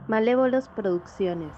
Malévolos Producciones.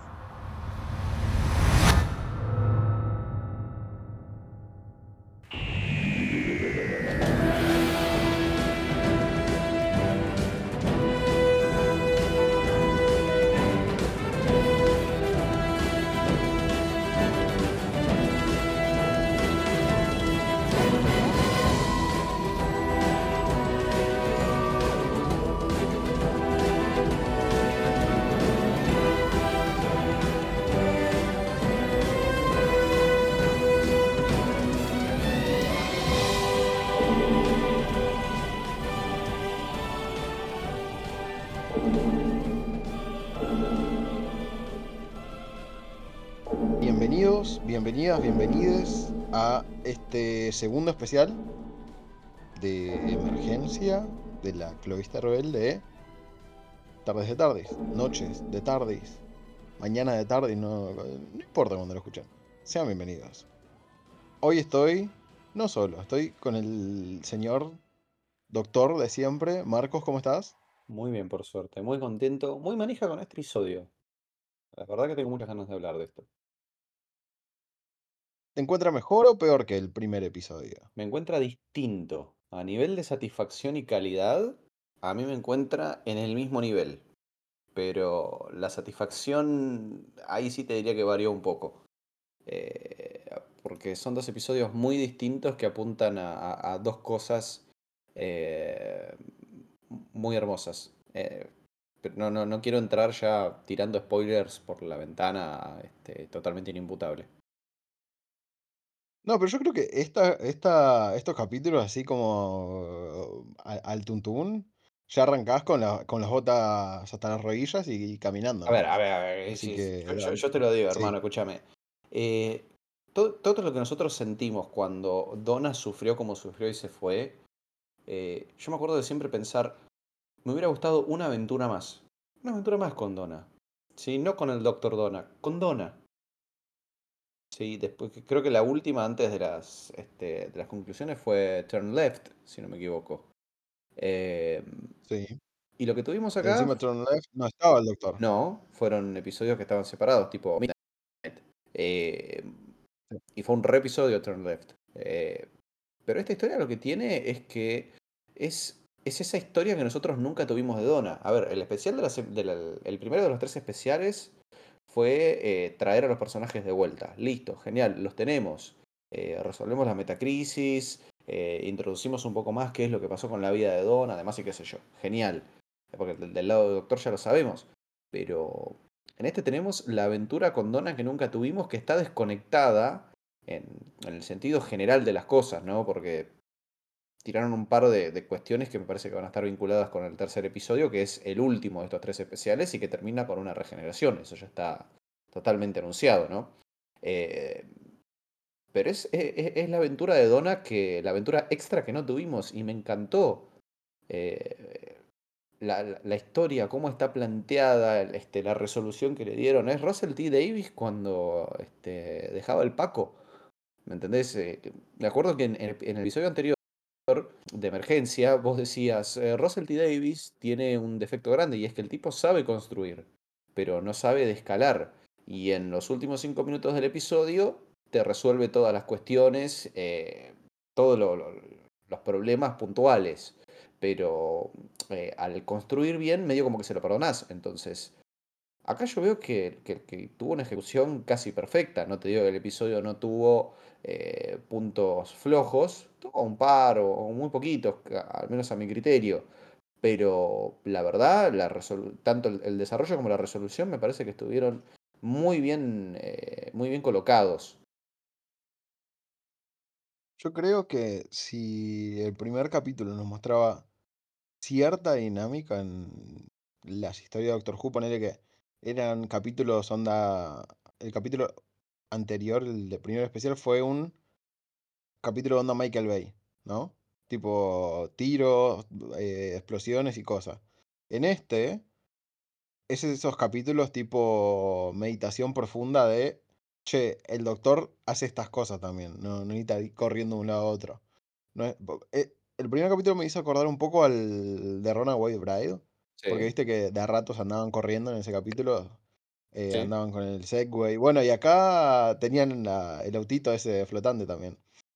Bienvenidos, bienvenidas, bienvenides a este segundo especial de emergencia de la Clovista Rebelde. Tardes de tardes, noches de tardes, mañana de tarde, no importa cuando lo escuchen. Sean bienvenidos. Hoy estoy, no solo, estoy con el señor doctor de siempre. Marcos, ¿cómo estás? Muy bien, por suerte. Muy contento. Muy manija con este episodio. La verdad que tengo muchas ganas de hablar de esto. ¿Te encuentras mejor o peor que el primer episodio? Me encuentra distinto. A nivel de satisfacción y calidad, a mí me encuentra en el mismo nivel. Pero la satisfacción, ahí sí te diría que varió un poco. Porque son dos episodios muy distintos que apuntan a dos cosas eh, muy hermosas. Pero no quiero entrar ya tirando spoilers por la ventana, totalmente inimputable. No, pero yo creo que estos capítulos, así como al tuntún, ya arrancás con las botas hasta las rodillas y caminando, ¿no? A ver, Así sí, que, yo te lo digo, sí. hermano, escúchame. Eh, todo lo que nosotros sentimos cuando Donna sufrió como sufrió y se fue, yo me acuerdo de siempre pensar, me hubiera gustado una aventura más. Una aventura más con Donna. Sí, no con el Doctor Donna, con Donna. Sí, después creo que la última antes de las conclusiones fue Turn Left, si no me equivoco. Eh, Sí. y lo que tuvimos Y acá, encima Turn Left no estaba el doctor. no, fueron episodios que estaban separados, tipo Midnight. Eh, Sí. y fue un re episodio Turn Left. Pero esta historia lo que tiene es que es esa historia que nosotros nunca tuvimos de Donna. A ver, el especial el primero de los tres especiales fue traer a los personajes de vuelta. Listo, genial, los tenemos. Resolvemos la metacrisis, introducimos un poco más qué es lo que pasó con la vida de Donna, además y qué sé yo. Genial. Porque del lado del Doctor ya lo sabemos. Pero en este tenemos la aventura con Donna que nunca tuvimos, que está desconectada en, en el sentido general de las cosas, ¿no? Porque tiraron un par de cuestiones que me parece que van a estar vinculadas con el tercer episodio, que es el último de estos tres especiales y que termina con una regeneración. Eso ya está totalmente anunciado, ¿no? Eh, pero es la aventura de Donna, la aventura extra que no tuvimos y me encantó. Eh, la historia, cómo está planteada, la resolución que le dieron. Es Russell T. Davis cuando dejaba el Paco. ¿Me entendés? Me acuerdo que en el episodio anterior de emergencia, vos decías, Russell T. Davis tiene un defecto grande y es que el tipo sabe construir, pero no sabe de escalar. Y en los últimos 5 minutos del episodio te resuelve todas las cuestiones, todos los problemas puntuales. Pero al construir bien, medio como que se lo perdonás. Entonces, acá yo veo que tuvo una ejecución casi perfecta. No te digo que el episodio no tuvo puntos flojos, tuvo un par o muy poquitos, al menos a mi criterio. Pero la verdad, tanto el desarrollo como la resolución me parece que estuvieron muy bien colocados. Yo creo que si el primer capítulo nos mostraba cierta dinámica en las historias de Doctor Who, ponele que eran capítulos onda. El capítulo anterior, el de primer especial, fue un capítulo onda Michael Bay, ¿no? Tipo tiros, explosiones y cosas. En este, es esos capítulos tipo meditación profunda de, che, el doctor hace estas cosas también, no necesita ir corriendo de un lado a otro. No el primer capítulo me hizo acordar un poco al de Runaway Bride. Porque Sí, viste que de a ratos andaban corriendo en ese capítulo, sí, andaban con el Segway. Bueno, y acá tenían el autito ese flotante también.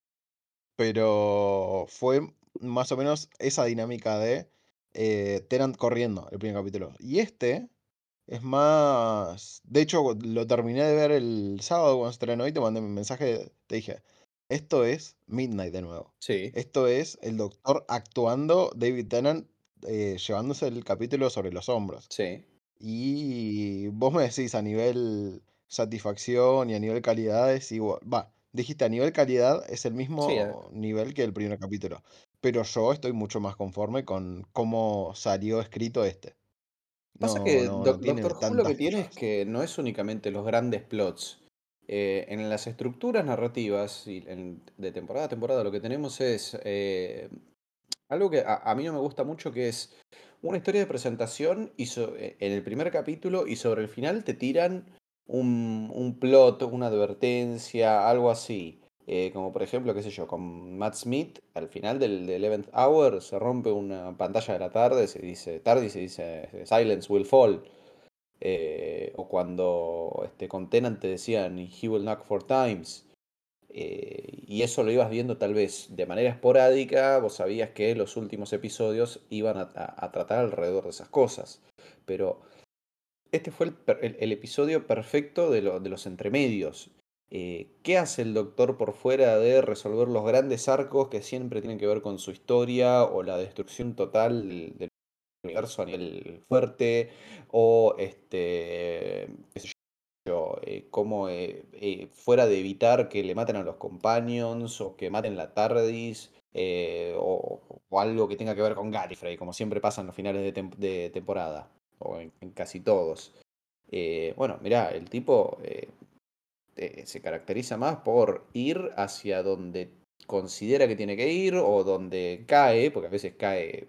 Pero fue más o menos esa dinámica de Tennant corriendo el primer capítulo. Y este es más. De hecho, lo terminé de ver el sábado cuando se estrenó y te mandé un mensaje. Te dije: Esto es Midnight de nuevo. sí, Esto es el doctor actuando, David Tennant llevándose el capítulo sobre los hombros. sí. Y vos me decís a nivel satisfacción y a nivel calidad es igual. Va, dijiste a nivel calidad es el Sí, mismo nivel que el primer capítulo. Pero yo estoy mucho más conforme con cómo salió escrito este. pasa No, que no, no Doctor tiene Who lo que tantas tiene es cosas. que no es únicamente los grandes plots. En las estructuras narrativas y de temporada a temporada lo que tenemos es algo que a mí no me gusta mucho, que es una historia de presentación en el primer capítulo y sobre el final te tiran un plot, una advertencia, algo así. Como por ejemplo, qué sé yo, con Matt Smith, al final del 11th Hour se rompe una pantalla de la tarde y se dice Silence will fall. O cuando con Tennant te decían He will knock four times. Y eso lo ibas viendo tal vez de manera esporádica, vos sabías que los últimos episodios iban a tratar alrededor de esas cosas. Pero este fue el episodio perfecto de los entremedios. ¿Qué hace el doctor por fuera de resolver los grandes arcos que siempre tienen que ver con su historia o la destrucción total del universo a nivel fuerte? O qué sé yo, cómo fuera de evitar que le maten a los companions o que maten la TARDIS, o algo que tenga que ver con Gallifrey, como siempre pasa en los finales de temporada, o en casi todos. Bueno, mirá, el tipo se caracteriza más por ir hacia donde considera que tiene que ir o donde cae, porque a veces cae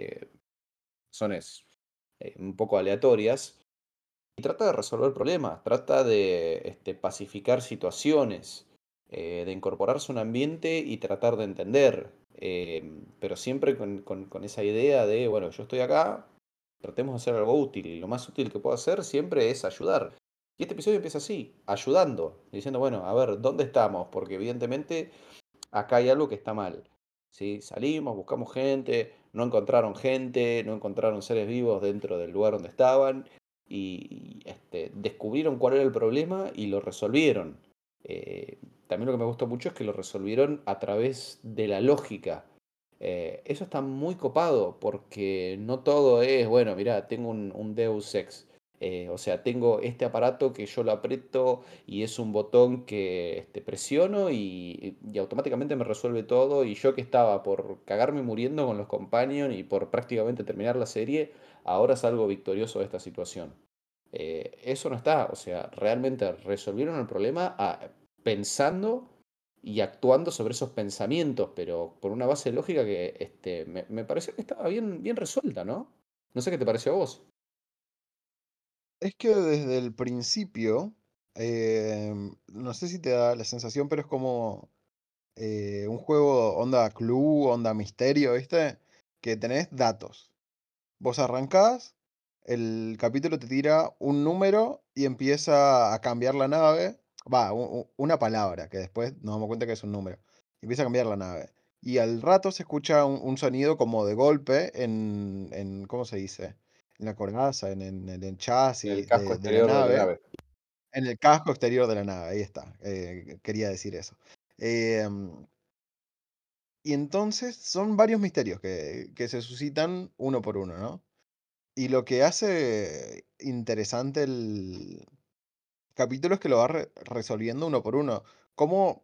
zonas un poco aleatorias, y trata de resolver problemas, trata de pacificar situaciones, de incorporarse a un ambiente y tratar de entender, pero siempre con esa idea de, bueno, yo estoy acá, tratemos de hacer algo útil, y lo más útil que puedo hacer siempre es ayudar. Y este episodio empieza así, ayudando, diciendo, bueno, a ver, ¿dónde estamos? Porque evidentemente acá hay algo que está mal. ¿Sí? Salimos, buscamos gente, no encontraron gente, no encontraron seres vivos dentro del lugar donde estaban y descubrieron cuál era el problema y lo resolvieron. Eh, También lo que me gustó mucho es que lo resolvieron a través de la lógica. Eso está muy copado porque no todo es, bueno, mira, tengo un Deus Ex. O sea, tengo este aparato que yo lo aprieto y es un botón que presiono y automáticamente me resuelve todo. Y yo que estaba por cagarme muriendo con los companions y por prácticamente terminar la serie, ahora salgo victorioso de esta situación. Eso no está, o sea, realmente resolvieron el problema pensando y actuando sobre esos pensamientos, pero por una base lógica que me pareció que estaba bien, bien resuelta, ¿no? No sé qué te pareció a vos. Es que desde el principio, no sé si te da la sensación, pero es como un juego onda clue, onda misterio, ¿viste? Que tenés datos. Vos arrancás, el capítulo te tira un número y empieza a cambiar la nave. Va, una palabra, que después nos damos cuenta que es un número. Empieza a cambiar la nave. Y al rato se escucha un sonido como de golpe ¿cómo se dice? En la coraza, en el En el chasis casco de la exterior de la nave. nave. En el casco exterior de la nave, ahí está. Quería decir eso. Em, y entonces son varios misterios que se suscitan uno por uno, ¿no? Y lo que hace interesante el capítulo es que lo va resolviendo uno por uno. Como,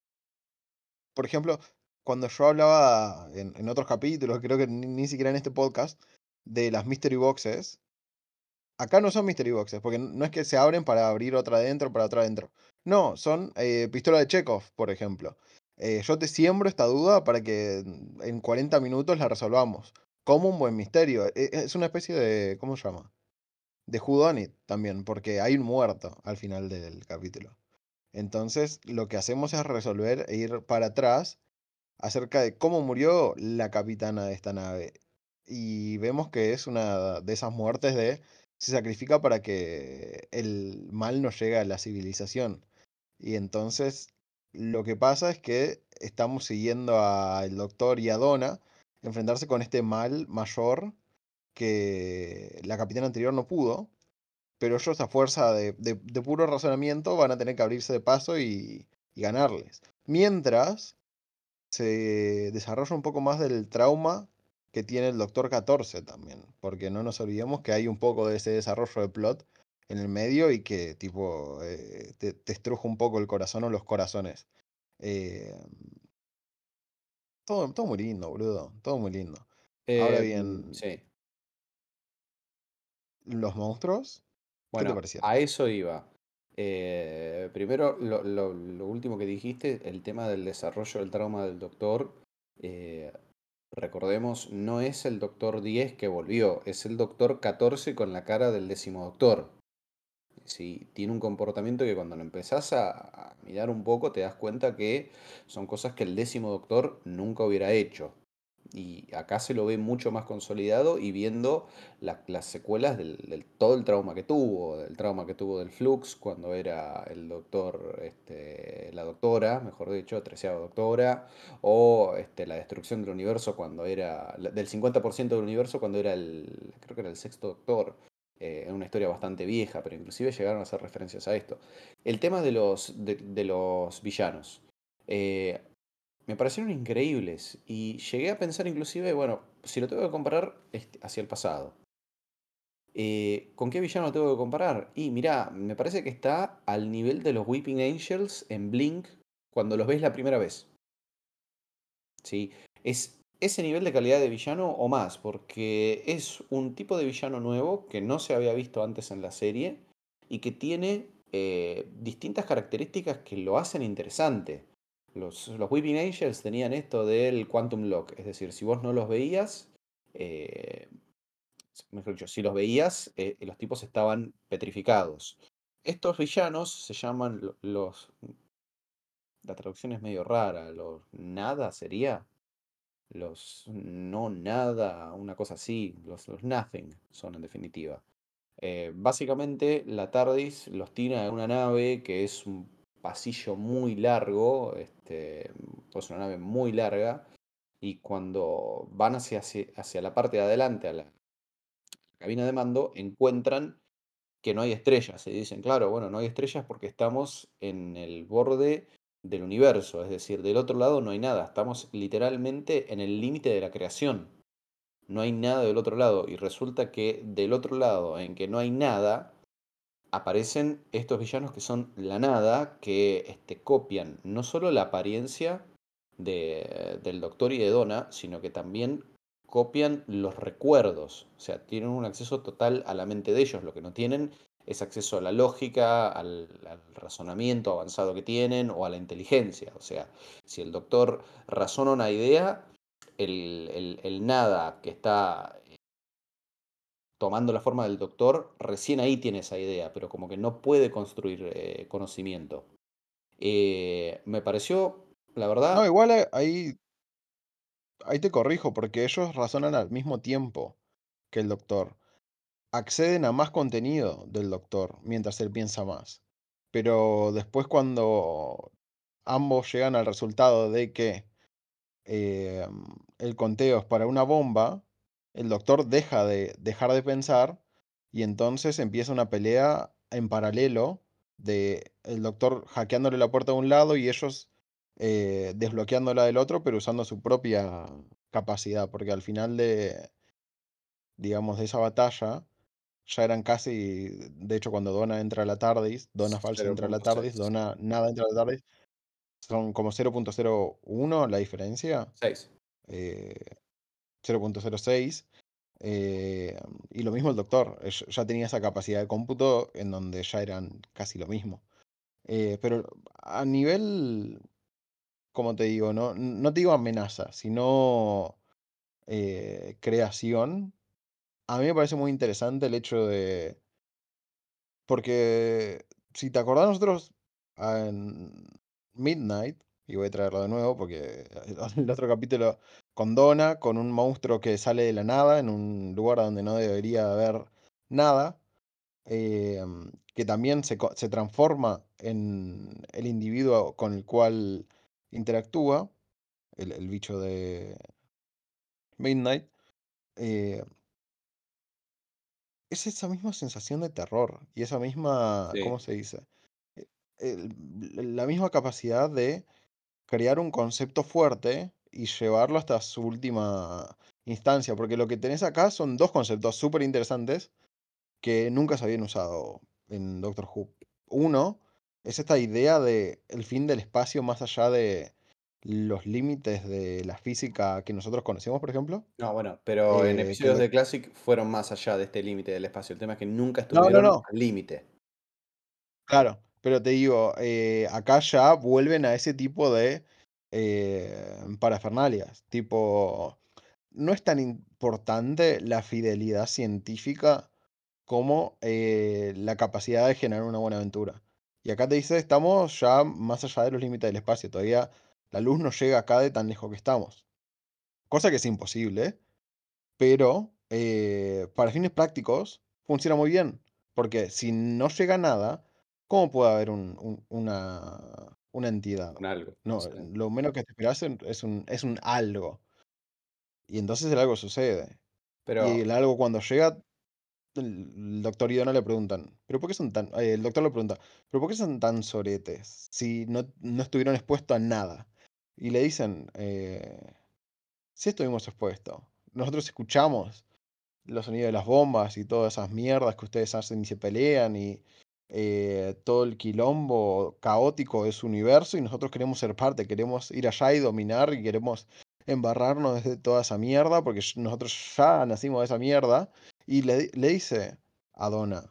por ejemplo, cuando yo hablaba en otros capítulos, creo que ni siquiera en este podcast, de las mystery boxes, acá no son mystery boxes, porque no es que se abren para abrir otra adentro, para otra adentro. No, son pistola de Chekhov, por ejemplo. Yo te siembro esta duda para que en 40 minutos la resolvamos. Como un buen misterio. Es una especie de, ¿cómo se llama? De Who Done It también, porque hay un muerto al final del capítulo. Entonces, lo que hacemos es resolver e ir para atrás acerca de cómo murió la capitana de esta nave. y vemos que es una de esas muertes de se sacrifica para que el mal no llegue a la civilización. Y entonces lo que pasa es que estamos siguiendo al Doctor y a Donna enfrentarse con este mal mayor que la capitana anterior no pudo, pero ellos a fuerza de puro razonamiento van a tener que abrirse de paso y ganarles. Mientras se desarrolla un poco más del trauma que tiene el Doctor 14 también, porque no nos olvidemos que hay un poco de ese desarrollo de plot en el medio y que tipo te estruja un poco el corazón o los corazones. Eh, todo muy lindo, boludo, todo muy lindo. Ahora bien, Sí. los monstruos, ¿qué te Bueno, parecieron? a eso iba. Primero, lo último que dijiste, el tema del desarrollo del trauma del doctor. eh, Recordemos, no es el doctor 10 que volvió, es el doctor 14 con la cara del décimo doctor. Sí, tiene un comportamiento que cuando lo empezás a mirar un poco te das cuenta que son cosas que el décimo doctor nunca hubiera hecho. Y acá se lo ve mucho más consolidado y viendo las secuelas del todo el trauma que tuvo, del trauma que tuvo del Flux cuando era el doctor, la doctora, mejor dicho, treceava doctora, o la destrucción del universo cuando era, del 50% del universo cuando era creo que era el sexto doctor. Es una historia bastante vieja, pero inclusive llegaron a hacer referencias a esto. El tema de los villanos. Eh, Me parecieron increíbles y llegué a pensar inclusive, bueno, si lo tengo que comparar hacia el pasado, ¿con qué villano lo tengo que comparar? Y mirá, me parece que está al nivel de los Weeping Angels en Blink cuando los ves la primera vez. ¿Sí? Es ese nivel de calidad de villano o más, porque es un tipo de villano nuevo que no se había visto antes en la serie y que tiene distintas características que lo hacen interesante. Los Weeping Angels tenían esto del Quantum Lock, es decir, si vos no los veías, eh, mejor dicho, si los veías, los tipos estaban petrificados. Estos villanos se llaman la traducción es medio rara, los nada sería. Los no nada, una cosa así, los nothing son en definitiva. Básicamente la TARDIS los tira en una nave que es un pasillo muy largo, pues una nave muy larga, y cuando van hacia la parte de adelante, a la cabina de mando, encuentran que no hay estrellas. Y dicen, claro, bueno, no hay estrellas porque estamos en el borde del universo, es decir, del otro lado no hay nada, estamos literalmente en el límite de la creación. No hay nada del otro lado y resulta que del otro lado, en que no hay nada, aparecen estos villanos que son la nada, que copian no solo la apariencia del Doctor y de Donna, sino que también copian los recuerdos. O sea, tienen un acceso total a la mente de ellos. Lo que no tienen es acceso a la lógica, al razonamiento avanzado que tienen o a la inteligencia. O sea, si el Doctor razona una idea, el nada que está tomando la forma del doctor, recién ahí tiene esa idea, pero como que no puede construir conocimiento. Me pareció, la No, verdad, igual ahí te corrijo, porque ellos razonan al mismo tiempo que el doctor. Acceden a más contenido del doctor mientras él piensa más. Pero después cuando ambos llegan al resultado de que eh, el conteo es para una bomba, el doctor dejar de pensar y entonces empieza una pelea en paralelo de el doctor hackeándole la puerta de un lado y ellos desbloqueándola del otro, pero usando su propia capacidad, porque al final digamos, de esa batalla ya eran casi, de hecho, cuando Donna entra a la TARDIS, Donna falsa entra a la TARDIS, 0.6. Donna nada entra a la TARDIS, son como 0.01 la diferencia, 6. eh, 0.06, eh, y lo mismo el doctor, ya tenía esa capacidad de cómputo en donde ya eran casi lo mismo. Pero a nivel, como te digo, no te digo amenaza, sino creación, a mí me parece muy interesante el hecho de porque si te acordás, nosotros en Midnight, y voy a traerlo de nuevo porque el otro capítulo con Donna, con un monstruo que sale de la nada en un lugar donde no debería haber nada, que también se transforma en el individuo con el cual interactúa, el bicho de Midnight. eh, es esa misma sensación de terror y esa misma, Sí. ¿cómo se dice? Eh, la misma capacidad de crear un concepto fuerte y llevarlo hasta su última instancia, porque lo que tenés acá son dos conceptos súper interesantes que nunca se habían usado en Doctor Who. Uno es esta idea de el fin del espacio más allá de los límites de la física que nosotros conocemos, por ejemplo. No, bueno, pero en Que episodios de Classic fueron más allá de este límite del espacio. El tema es que nunca no, no, estuvieron no, al límite. claro, pero te digo, acá ya vuelven a ese tipo de parafernalias, tipo, no es tan importante la fidelidad científica como la capacidad de generar una buena aventura. Y acá te dice, estamos ya más allá de los límites del espacio, todavía la luz no llega acá de tan lejos que estamos. Cosa que es imposible, pero para fines prácticos funciona muy bien, porque si no llega nada, ¿cómo puede haber una entidad? Con algo. No, Sí. lo menos que te esperas es un algo, y entonces el algo sucede. Y Pero el algo cuando llega, el doctor y Donna le preguntan, ¿pero por qué son tan? El doctor le pregunta, ¿pero por qué son tan soretes si no estuvieron expuestos a nada? Y le dicen, sí estuvimos expuestos. Nosotros escuchamos los sonidos de las bombas y todas esas mierdas que ustedes hacen y se pelean y todo el quilombo caótico de su universo y nosotros queremos ser parte, queremos ir allá y dominar y queremos embarrarnos de toda esa mierda porque nosotros ya nacimos de esa mierda. Y le dice a Donna,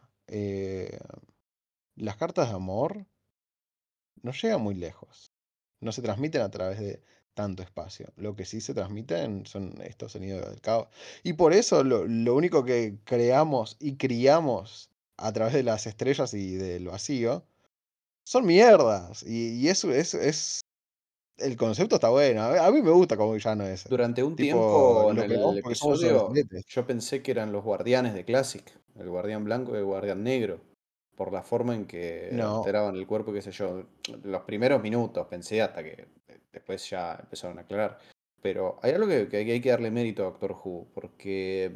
las cartas de amor no llegan muy lejos, no se transmiten a través de tanto espacio. Lo que sí se transmiten son estos sonidos del caos. Y por eso lo único que creamos y criamos a través de las estrellas y del vacío son mierdas. Y eso es. El concepto está bueno. A mí me gusta como villano ese. durante un Tipo, tiempo en lo creamos el porque somos episodio soletes. yo pensé que eran los guardianes de Classic, el guardián blanco y el guardián negro, por la forma en que No. alteraban el cuerpo, qué sé yo. Los primeros minutos pensé hasta que después ya empezaron a aclarar. Pero hay algo que hay que darle mérito a Doctor Who, porque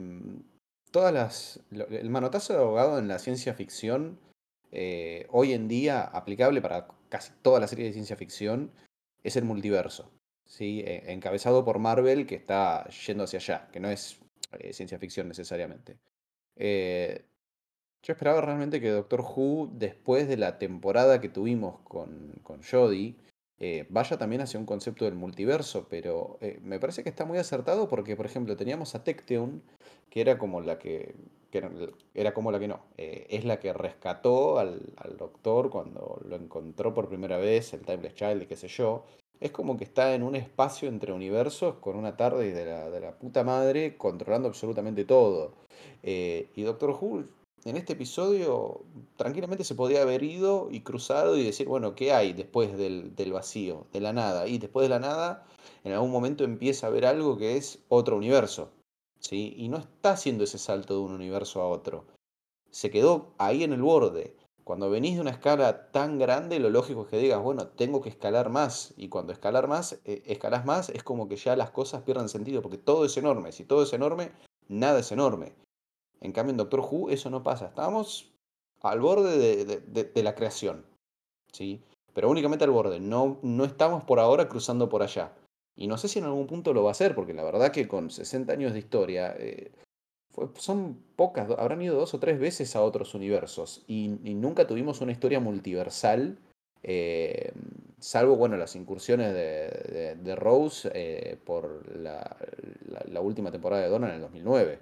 el manotazo de abogado en la ciencia ficción, hoy en día aplicable para casi toda la serie de ciencia ficción, es el multiverso. ¿Sí? Encabezado por Marvel, que está yendo hacia allá, que no es ciencia ficción necesariamente. Eh, yo esperaba realmente que Doctor Who, después de la temporada que tuvimos con Jodie, vaya también hacia un concepto del multiverso, pero me parece que está muy acertado porque, por ejemplo, teníamos a Tecteun, que era como la que era como la que no, es la que rescató al Doctor cuando lo encontró por primera vez, el Timeless Child y qué sé yo. Es como que está en un espacio entre universos con una tarde de la puta madre controlando absolutamente todo. Y Doctor Who en este episodio tranquilamente se podía haber ido y cruzado y decir, bueno, ¿qué hay después del vacío, de la nada? Y después de la nada, en algún momento empieza a haber algo que es otro universo, ¿sí? Y no está haciendo ese salto de un universo a otro. Se quedó ahí en el borde. Cuando venís de una escala tan grande, lo lógico es que digas, bueno, tengo que escalar más. Y cuando escalás más, es como que ya las cosas pierden sentido, porque todo es enorme. Si todo es enorme, nada es enorme. En cambio, en Doctor Who eso no pasa. Estamos al borde de la creación, ¿sí? Pero únicamente al borde. No, no estamos por ahora cruzando por allá. Y no sé si en algún punto lo va a hacer, porque la verdad que con 60 años de historia, son pocas, habrán ido 2 o 3 veces a otros universos. Y nunca tuvimos una historia multiversal, eh, salvo, bueno, las incursiones de Rose por la última temporada de Donna en el 2009.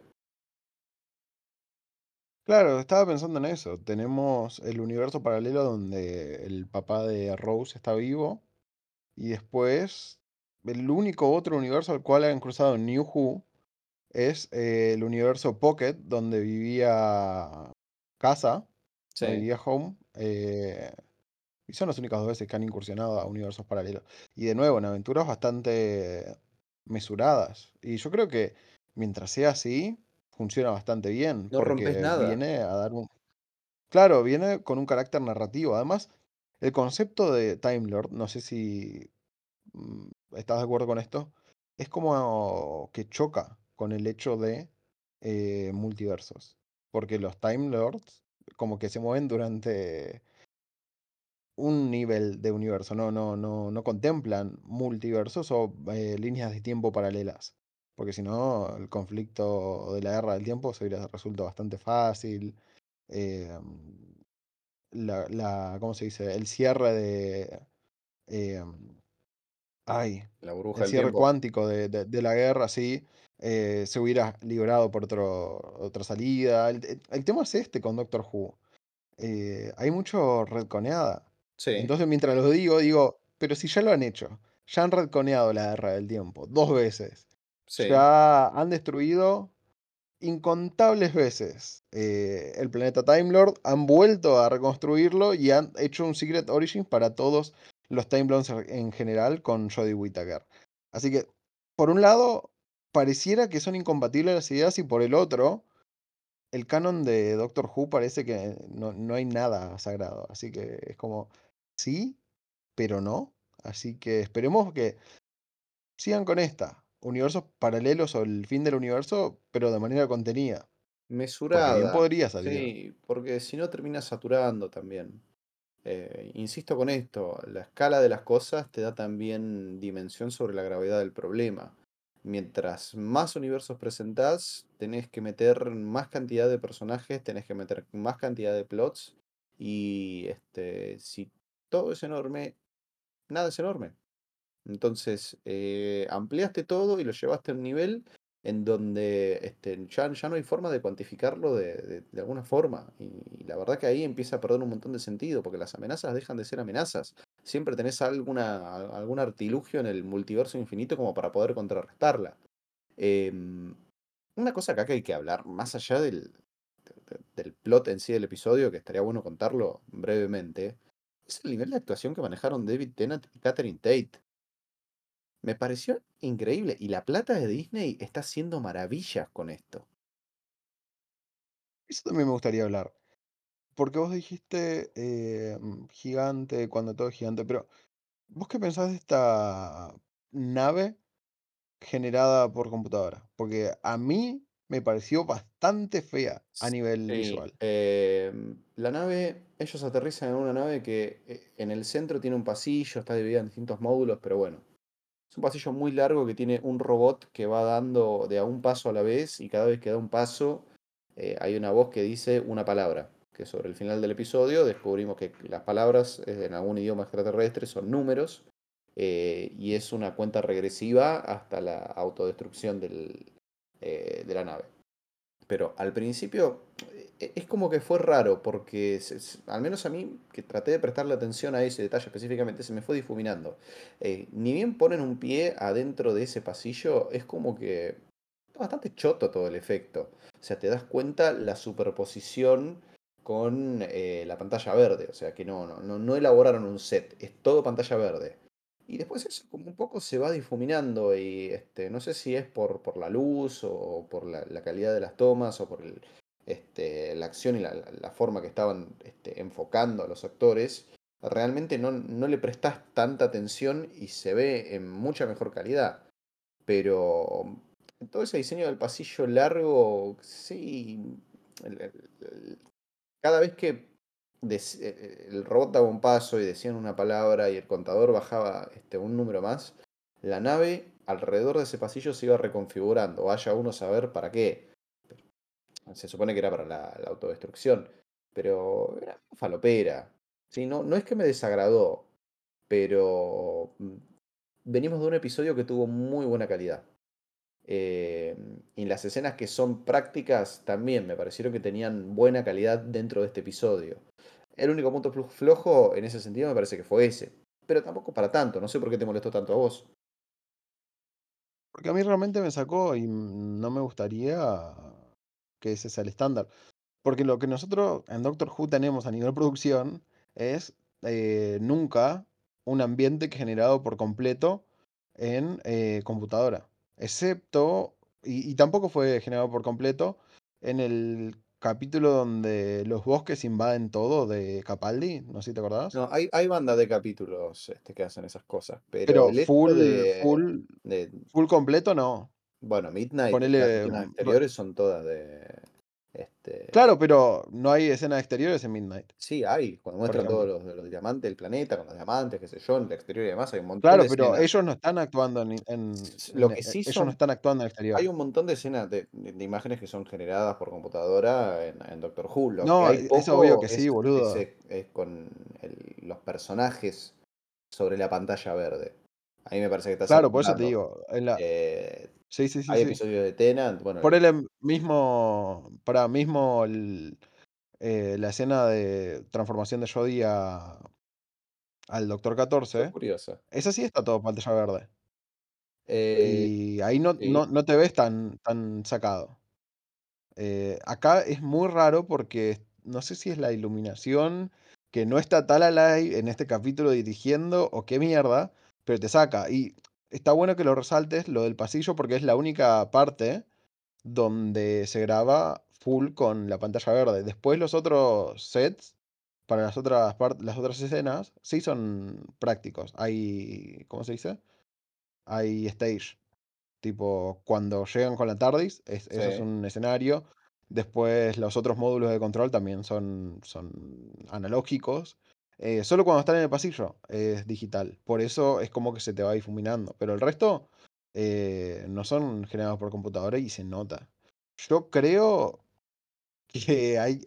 Claro, estaba pensando en eso. Tenemos el universo paralelo donde el papá de Rose está vivo. Y después, el único otro universo al cual han cruzado en New Who es el universo Pocket, donde vivía Casa, donde Sí. vivía Home. Y son las únicas dos veces que han incursionado a universos paralelos. Y de nuevo, en aventuras mesuradas. Y yo creo que mientras sea así, funciona bastante bien, No rompes porque nada. viene a dar un... Claro, viene con un carácter narrativo. Además, el concepto de Time Lord, no sé si estás de acuerdo con esto, es como que choca con el hecho de multiversos. Porque los Time Lords como que se mueven durante un nivel de universo, no contemplan multiversos o líneas de tiempo paralelas. Porque si no, el conflicto de la guerra del tiempo se hubiera resuelto bastante fácil. eh, ¿Cómo se dice? El cierre de... eh, ay, La burbuja el del cierre tiempo. cuántico de la guerra, sí, se hubiera librado por otra salida. El tema es este con Doctor Who. Hay mucho retconeada. Sí, Entonces, mientras lo digo, pero si ya lo han hecho, ya han retconeado la guerra del tiempo, 2 veces. sí. Ya han destruido incontables veces el planeta Time Lord, han vuelto a reconstruirlo y han hecho un Secret Origins para todos los Time Lords en general con Jodie Whittaker. Así que, por un lado, pareciera que son incompatibles las ideas y por el otro, el canon de Doctor Who parece que no hay nada sagrado. Así que es como, sí, pero no. Así que esperemos que sigan con esta. Universos paralelos o el fin del universo, pero de manera contenida. Porque bien Mesurada. podría salir. Sí, porque si no termina saturando también. Insisto con esto, la escala de las cosas te da también dimensión sobre la gravedad del problema. Mientras más universos presentás, tenés que meter más cantidad de personajes, tenés que meter más cantidad de plots. Y si todo es enorme, nada es enorme. Entonces, ampliaste todo y lo llevaste a un nivel en donde ya no hay forma de cuantificarlo de alguna forma. Y la verdad que ahí empieza a perder un montón de sentido, porque las amenazas dejan de ser amenazas. Siempre tenés algún artilugio en el multiverso infinito como para poder contrarrestarla. Em, una cosa acá que hay que hablar, más allá del plot en sí del episodio, que estaría bueno contarlo brevemente, es el nivel de actuación que manejaron David Tennant y Catherine Tate. Me pareció increíble y la plata de Disney está haciendo maravillas con esto. Eso también me gustaría hablar. Porque vos dijiste gigante, cuando todo es gigante, pero ¿vos qué pensás de esta nave generada por computadora? Porque a mí me pareció bastante fea a nivel Sí, visual. la nave, ellos aterrizan en una nave que en el centro tiene un pasillo, está dividida en distintos módulos, pero bueno, es un pasillo muy largo que tiene un robot que va dando de a un paso a la vez y cada vez que da un paso hay una voz que dice una palabra, que sobre el final del episodio descubrimos que las palabras en algún idioma extraterrestre son números y es una cuenta regresiva hasta la autodestrucción de la nave. Pero al principio es como que fue raro, porque al menos a mí, que traté de prestarle atención a ese detalle específicamente, se me fue difuminando. Ni bien ponen un pie adentro de ese pasillo, es como que está bastante choto todo el efecto. O sea, te das cuenta la superposición con la pantalla verde. O sea, que no elaboraron un set, es todo pantalla verde. Y después eso como un poco se va difuminando y no sé si es por la luz o por la calidad de las tomas o por la acción y la forma que estaban enfocando a los actores. Realmente no le prestás tanta atención y se ve en mucha mejor calidad. Pero todo ese diseño del pasillo largo, sí, el- el- cada vez que el robot daba un paso y decían una palabra y el contador bajaba un número más, la nave alrededor de ese pasillo se iba reconfigurando. Vaya uno a saber para qué. Se supone que era para la autodestrucción, pero era falopera. Sí, no es que me desagradó, pero venimos de un episodio que tuvo muy buena calidad. Y las escenas que son prácticas también me parecieron que tenían buena calidad dentro de este episodio. El único punto flojo en ese sentido me parece que fue ese. Pero tampoco para tanto, no sé por qué te molestó tanto a vos. Porque a mí realmente me sacó y no me gustaría que ese sea el estándar. Porque lo que nosotros en Doctor Who tenemos a nivel producción es nunca un ambiente generado por completo en computadora. excepto, y tampoco fue generado por completo, en el capítulo donde los bosques invaden todo de Capaldi, no sé si te acordás. No, hay banda de capítulos que hacen esas cosas, pero Pero el hecho de, full completo no. bueno, Midnight, las Ponele. escenas exteriores son todas de, Claro, pero no hay escenas exteriores en Midnight, sí, hay, cuando por muestran todos ejemplo. los diamantes del planeta, con los diamantes, qué sé yo, en el exterior y demás, hay un montón de Claro, pero escenas. ellos no están actuando Lo que sí ellos no son, están actuando en el hay exterior. un montón de escenas de imágenes que son generadas por computadora en Doctor Who. Lo que No, hay es obvio poco que sí, boludo. es con los personajes sobre la pantalla verde. A mí me parece que estás Claro, por eso te equivocando. digo. Eh, Sí, sí, sí, Hay sí. episodios de Tenant, bueno, Por el mismo. Para mismo la escena de transformación de Jodie al Doctor fue 14. curiosa. Esa sí está todo pantalla verde. Eh, Y ahí sí, no te ves tan sacado. Acá es muy raro porque no sé si es la iluminación que no está Talalay en este capítulo dirigiendo o qué mierda, pero te saca. Y está bueno que lo resaltes, lo del pasillo, porque es la única parte donde se graba full con la pantalla verde. Después los otros sets, para las otras escenas, sí son prácticos. Hay, ¿cómo se dice? Hay stage. Tipo, cuando llegan con la TARDIS, eso es sí. un escenario. Después los otros módulos de control también son analógicos. Solo cuando están en el pasillo es digital. Por eso es como que se te va difuminando. Pero el resto no son generados por computadora y se nota. Yo creo que hay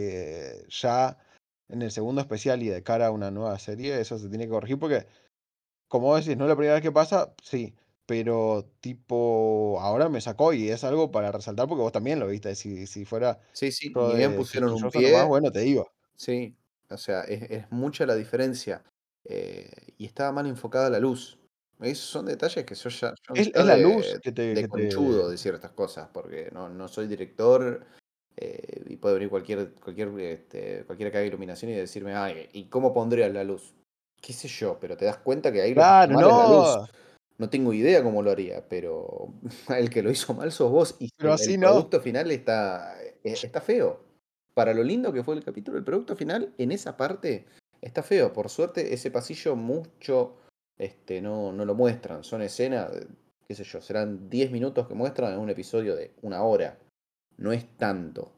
ya en el segundo especial y de cara a una nueva serie, eso se tiene que corregir porque como vos decís, no es la primera vez que pasa, sí, pero tipo, ahora me sacó y es algo para resaltar porque vos también lo viste. Si fuera Sí, sí, yo ni bien de pusieron un quisquilloso nomás, pie. bueno, te digo. Sí, o sea, es mucha la diferencia. Y estaba mal enfocada la luz. Esos son detalles que yo ya Es la luz que te, de que te. conchudo de ciertas cosas, porque no soy director, y puede venir cualquiera que haga iluminación y decirme, ay, ¿y cómo pondrías la luz? Qué sé yo, pero te das cuenta que ahí lo que está Claro, mal es la luz. no, No tengo idea cómo lo haría, pero el que lo hizo mal sos vos y pero el así no. producto final está feo. Para lo lindo que fue el capítulo, el producto final en esa parte está feo. Por suerte, ese pasillo mucho no lo muestran. Son escenas, qué sé yo, serán 10 minutos que muestran en un episodio de una hora. No es tanto.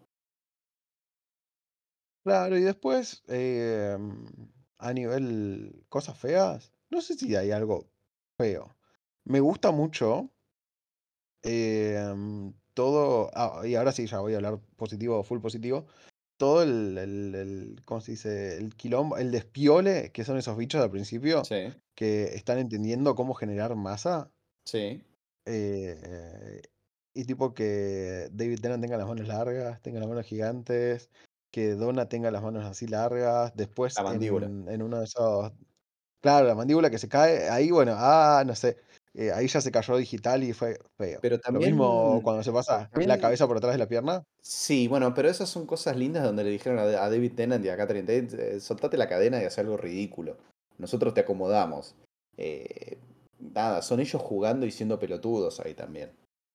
Claro, y después, a nivel cosas feas, no sé si hay algo feo. Me gusta mucho todo. Y ahora sí, ya voy a hablar positivo, full positivo. Todo ¿cómo se dice? El quilombo, el despiole, que son esos bichos al principio, Sí, que están entendiendo cómo generar masa. sí. eh, y tipo que David Tennant tenga las manos largas, tenga las manos gigantes, que Donna tenga las manos así largas. La Después mandíbula. en uno de esos. Claro, la mandíbula que se cae, ahí bueno, no sé. Ahí ya se cayó digital y fue feo. Pero Lo mismo también, cuando se pasa la también cabeza por atrás de la pierna. sí, bueno, pero esas son cosas lindas donde le dijeron a David Tennant y a Catherine Tate, soltate la cadena y haz algo ridículo. Nosotros te acomodamos. Nada, son ellos jugando y siendo pelotudos ahí también.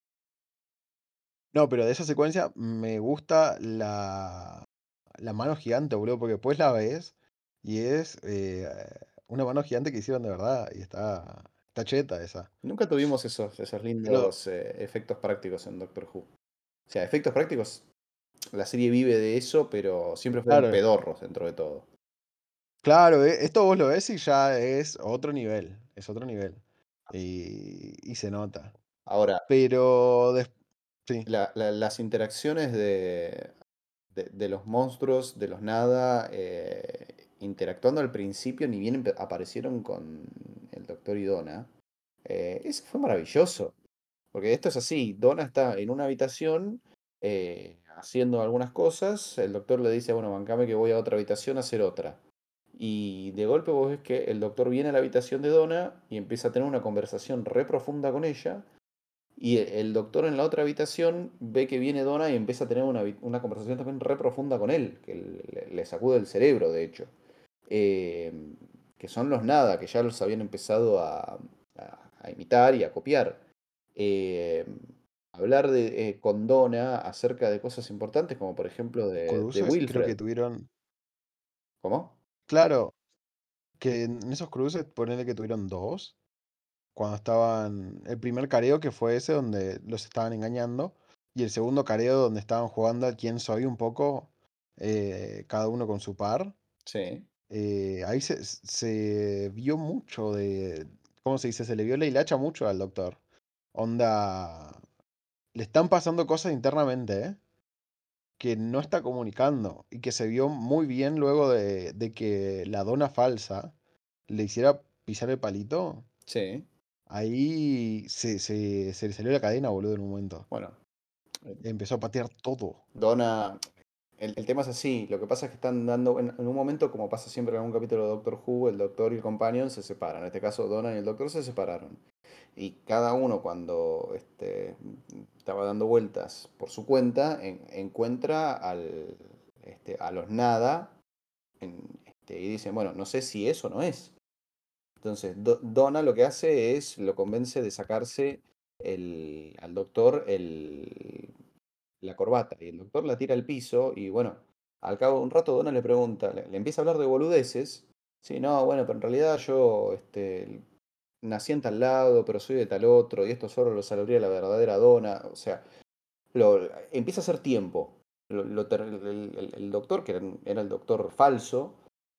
No, pero de esa secuencia me gusta la mano gigante, boludo, porque después la ves y es una mano gigante que hicieron de verdad y está cheta esa. Nunca tuvimos esos Lo, lindos efectos prácticos en Doctor Who. O sea, efectos prácticos, la serie vive de eso, pero siempre fueron claro, pedorros dentro de todo. claro, esto vos lo ves y ya es otro nivel. Y se nota. Ahora, Pero, sí, las interacciones de los monstruos, de los nada, interactuando al principio, ni bien aparecieron con el Doctor y Donna, eso fue maravilloso. Porque esto es así, Donna está en una habitación haciendo algunas cosas, el doctor le dice, bueno, bancame que voy a otra habitación a hacer otra. Y de golpe vos ves que el doctor viene a la habitación de Donna y empieza a tener una conversación re profunda con ella. Y el doctor en la otra habitación ve que viene Donna y empieza a tener una conversación también re profunda con él, que le sacude el cerebro, de hecho. Eh, que son los nada, que ya los habían empezado a imitar y a copiar. eh, hablar con Donna acerca de cosas importantes, como por ejemplo de Cruces creo que Wilfred. tuvieron. ¿Cómo? Claro, que en esos cruces, ponele que tuvieron dos. Cuando estaban. El primer careo que fue ese donde los estaban engañando. Y el segundo careo donde estaban jugando al quién soy un poco. Cada uno con su par. Sí, Ahí se vio mucho de. ¿Cómo se dice? Se le vio la hilacha mucho al doctor. Onda. Le están pasando cosas internamente, ¿eh? Que no está comunicando. Y que se vio muy bien luego de que la dona falsa le hiciera pisar el palito. sí. Ahí se le salió la cadena, boludo, en un momento. Bueno, eh, Empezó a patear todo. Donna, el tema es así. Lo que pasa es que están dando, en un momento, como pasa siempre en algún capítulo de Doctor Who, el doctor y el companion se separan. En este caso, Donna y el doctor se separaron. Y cada uno cuando estaba dando vueltas por su cuenta, encuentra a los nada y dicen, bueno, no sé si eso no es. Entonces, Donna lo que hace es, lo convence de sacarse al doctor la corbata. Y el doctor la tira al piso y bueno, al cabo de un rato Donna le pregunta, le empieza a hablar de boludeces. Sí, no, bueno, pero en realidad yo nací en tal lado, pero soy de tal otro, y esto solo lo sabría la verdadera Donna. O sea, empieza a hacer tiempo. El doctor, que era el doctor falso,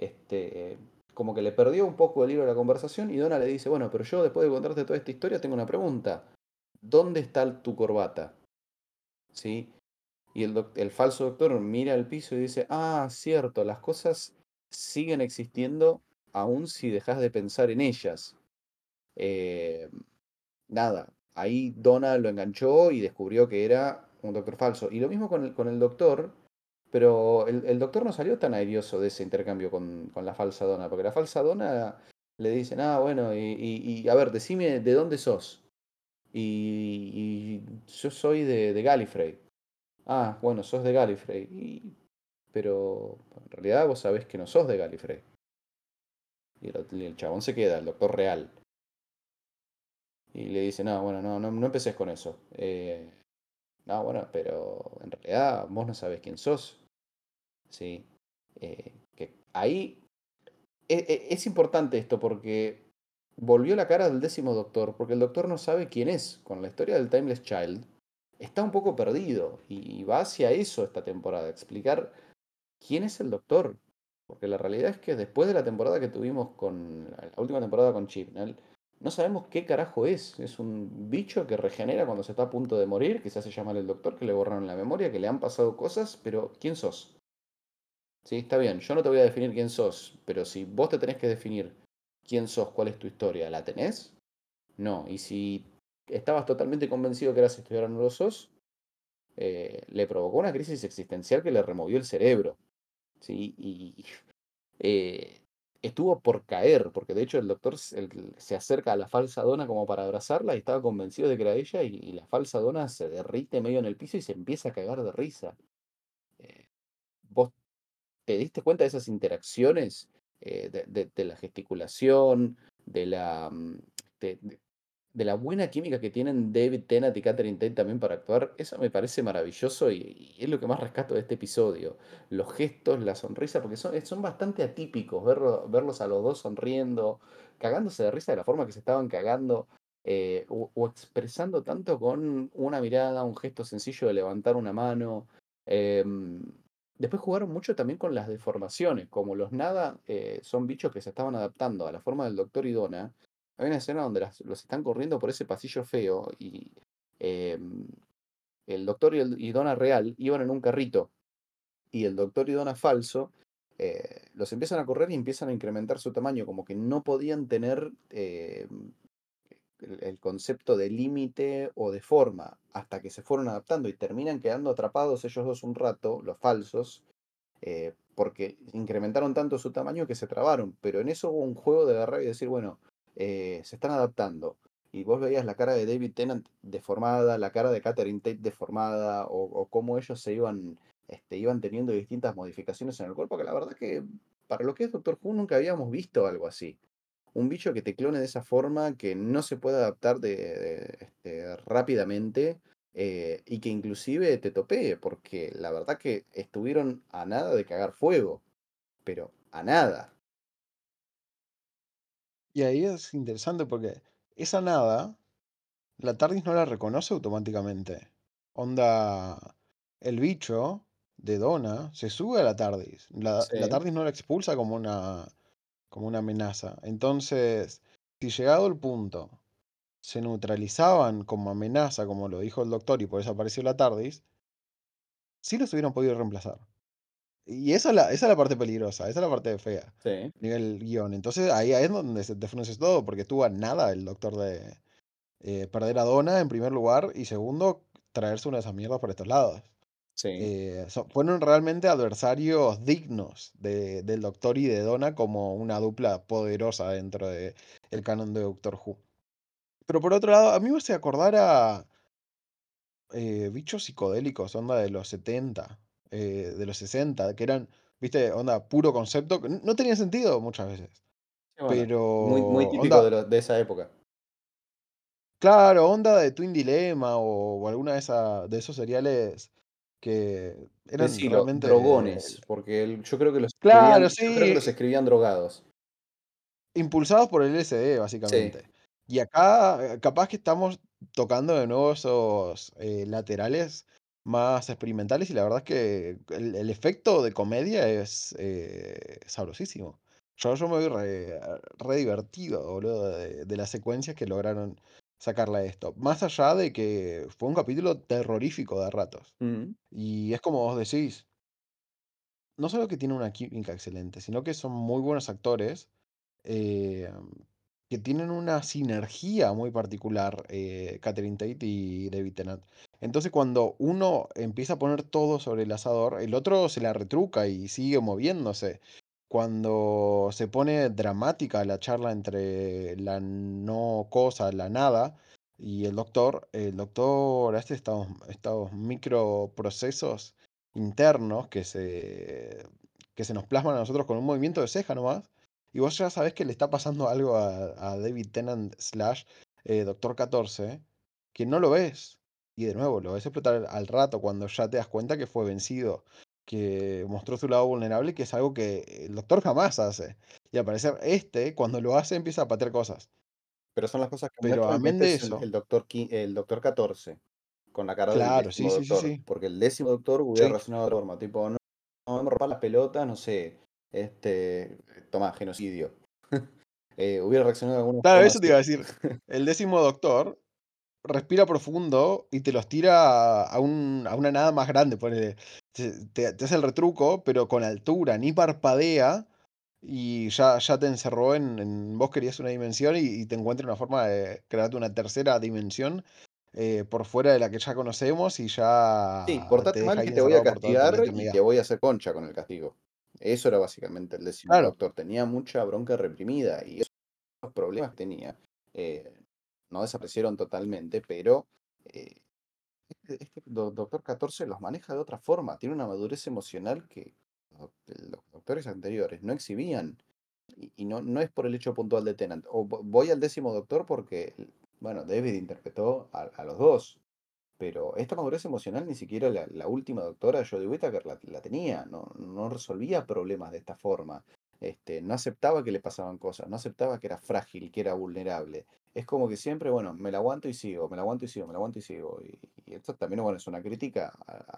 como que le perdió un poco el hilo de la conversación y Donna le dice, bueno, pero yo después de contarte toda esta historia tengo una pregunta. ¿Dónde está tu corbata? ¿Sí? Y el falso doctor mira al piso y dice, ah, cierto, las cosas siguen existiendo aún si dejas de pensar en ellas. Eh, nada, ahí Donna lo enganchó y descubrió que era un doctor falso. Y lo mismo con el doctor, pero el doctor no salió tan airioso de ese intercambio con la falsa Donna, porque la falsa Donna le dicen, ah, bueno, a ver, decime de dónde sos. Y yo soy de Gallifrey. Ah, bueno, sos de Gallifrey. Pero en realidad vos sabés que no sos de Gallifrey. Y el chabón se queda, el doctor real. Y le dice, no, bueno, no empeces con eso. No, bueno, pero en realidad vos no sabés quién sos. Sí. Que ahí es importante esto porque volvió la cara del décimo doctor, porque el doctor no sabe quién es. Con la historia del Timeless Child, está un poco perdido. Y va hacia eso esta temporada, explicar quién es el doctor. Porque la realidad es que después de la temporada que tuvimos con la última temporada con Chibnall, no sabemos qué carajo es. Es un bicho que regenera cuando se está a punto de morir, que se hace llamar el doctor, que le borraron la memoria, que le han pasado cosas, pero ¿quién sos? Sí, está bien, yo no te voy a definir quién sos, pero si vos te tenés que definir quién sos, cuál es tu historia, ¿la tenés? No, y si estabas totalmente convencido que eras esto y ahora no lo sos, le provocó una crisis existencial que le removió el cerebro. ¿Sí? Y eh, estuvo por caer, porque de hecho el doctor se acerca a la falsa dona como para abrazarla y estaba convencido de que era ella y la falsa dona se derrite medio en el piso y se empieza a cagar de risa. Eh, ¿Vos te diste cuenta de esas interacciones de la gesticulación, de de, de- de la buena química que tienen David Tennant y Catherine Tate también para actuar? Eso me parece maravilloso y es lo que más rescato de este episodio. Los gestos, la sonrisa, porque son bastante atípicos verlos a los dos sonriendo, cagándose de risa de la forma que se estaban cagando. O expresando tanto con una mirada, un gesto sencillo de levantar una mano. em, Después jugaron mucho también con las deformaciones, como los nada son bichos que se estaban adaptando a la forma del Doctor y Donna. Hay una escena donde los están corriendo por ese pasillo feo y em, el Doctor y Donna real iban en un carrito y el Doctor y Donna falso los empiezan a correr y empiezan a incrementar su tamaño, como que no podían tener el concepto de límite o de forma hasta que se fueron adaptando y terminan quedando atrapados ellos dos un rato, los falsos, porque incrementaron tanto su tamaño que se trabaron, pero en eso hubo un juego de agarrar y decir, bueno, se están adaptando. Y vos veías la cara de David Tennant deformada, la cara de Catherine Tate deformada, o cómo ellos iban teniendo distintas modificaciones en el cuerpo, que la verdad que para lo que es Doctor Who nunca habíamos visto algo así. un bicho que te clone de esa forma, que no se puede adaptar rápidamente, y que inclusive te topee, porque la verdad que estuvieron a nada de cagar fuego, pero a nada. Y ahí es interesante porque esa nada, la TARDIS no la reconoce automáticamente. Onda, el bicho de Donna se sube a la TARDIS. La Sí, TARDIS no la expulsa como una amenaza. Entonces, si llegado el punto se neutralizaban como amenaza, como lo dijo el doctor, y por eso apareció la TARDIS, sí los hubieran podido reemplazar. Y esa es la parte peligrosa, esa es la parte fea, a sí, nivel guión. Entonces ahí es donde se te frunce todo, porque estuvo a nada el doctor de perder a Donna en primer lugar, y segundo, traerse una de esas mierdas por estos lados. sí. Fueron realmente adversarios dignos del Doctor y de Donna como una dupla poderosa dentro de el canon de Doctor Who. Pero por otro lado, a mí me hace acordar a bichos psicodélicos, onda de los 70, de los 60, que eran, viste, onda puro concepto, que no tenía sentido muchas veces. Sí, bueno, Pero, muy típico onda, de esa época. claro, onda de Twin Dilemma o alguna de esos seriales que eran Decilo, realmente... drogones, porque yo creo que Claro, yo creo que los sí, escribían drogados. impulsados por el LSD, Sí, básicamente. Y acá, capaz que estamos tocando de nuevo esos laterales más experimentales y la verdad es que el efecto de comedia es sabrosísimo. Yo me voy re divertido, boludo, de las secuencias que lograron sacarle a esto. Más allá de que fue un capítulo terrorífico de ratos. mm, Y es como vos decís, no solo que tiene una química excelente, sino que son muy buenos actores eh, que tienen una sinergia muy particular, Catherine Tate y David Tennant. Entonces, cuando uno empieza a poner todo sobre el asador, el otro se la retruca y sigue moviéndose. Cuando se pone dramática la charla entre la no cosa, la nada, y el doctor hace estos microprocesos internos que se nos plasman a nosotros con un movimiento de ceja nomás y vos ya sabés que le está pasando algo a David Tennant slash Doctor 14, que no lo ves. Y de nuevo, lo ves explotar al rato cuando ya te das cuenta que fue vencido, que mostró su lado vulnerable, que es algo que el Doctor jamás hace. Y al parecer cuando lo hace, empieza a patear cosas. pero son las cosas que Pero muestran que amén este de es eso, el doctor 14, con la cara del claro, décimo sí, sí, sí, doctor, sí. porque el décimo doctor hubiera Sí. reaccionado de otra forma, tipo, no, no me rompas las pelotas, no sé, toma, genocidio. Hubiera reaccionado de alguna Claro, forma eso te iba así. a decir. El décimo Doctor respira profundo y te los tira a una nada más grande. Ponele. Te hace el retruco, pero con altura, ni parpadea. Y ya te encerró vos querías una dimensión y te encuentra una forma de crearte una tercera dimensión por fuera de la que ya conocemos y Sí, ya te portate deja mal ahí que te voy a encerrado por la castigar y te eternidad. voy a hacer concha con el castigo. Eso era básicamente el décimo Claro, doctor, tenía mucha bronca reprimida y esos problemas que tenía eh, no desaparecieron totalmente, pero... eh, Doctor 14 los maneja de otra forma, tiene una madurez emocional que los doctores anteriores no exhibían. Y no, no es por el hecho puntual de Tennant. Voy al décimo doctor porque, bueno, David interpretó a los dos. Pero esta madurez emocional ni siquiera la última doctora, Jodie Whittaker, la tenía. No, no resolvía problemas de esta forma. No aceptaba que le pasaban cosas, no aceptaba que era frágil, que era vulnerable. Es como que siempre, bueno, me la aguanto y sigo, me la aguanto y sigo, me la aguanto y sigo. Y esto también, bueno, es una crítica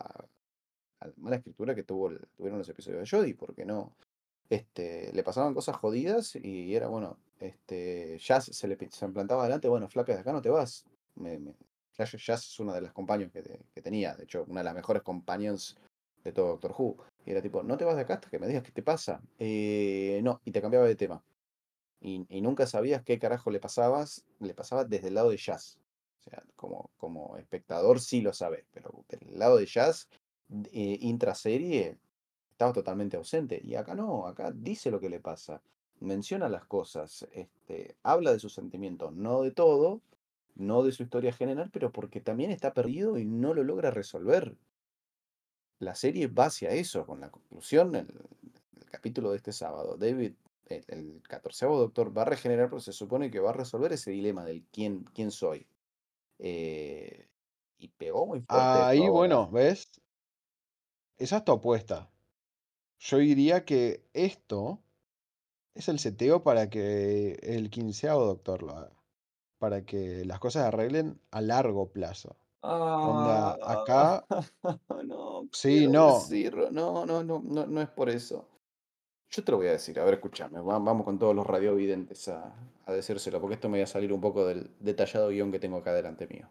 a la mala escritura que tuvieron los episodios de Jodie, porque no, le pasaban cosas jodidas y era, bueno, Jazz se me plantaba adelante, bueno, flaca, de acá no te vas. Jazz es una de las compañeros que tenía, de hecho, una de las mejores companions de todo Doctor Who. Y era tipo, no te vas de acá hasta que me digas qué te pasa. No, y te cambiaba de tema. Y nunca sabías qué carajo le pasaba desde el lado de Jazz. O sea, como espectador sí lo sabes, pero del lado de Jazz, intraserie, estaba totalmente ausente. Y acá no, acá dice lo que le pasa, menciona las cosas, habla de sus sentimientos, no de todo, no de su historia general, pero porque también está perdido y no lo logra resolver. La serie va hacia eso, con la conclusión, el capítulo de este sábado. David el 14º Doctor va a regenerar, pero se supone que va a resolver ese dilema del quién soy. Eh, y pegó muy fuerte eso Ahí, ahora. bueno, ¿ves? Esa es tu apuesta. Yo diría que esto es el seteo para que el 15º Doctor lo haga. Para que las cosas se arreglen a largo plazo. Ah, Onda, acá, no sí, quiero no. decirlo. No es por eso. Yo te lo voy a decir, a ver, escúchame, vamos con todos los radiovidentes a decírselo, porque esto me va a salir un poco del detallado guión que tengo acá delante mío.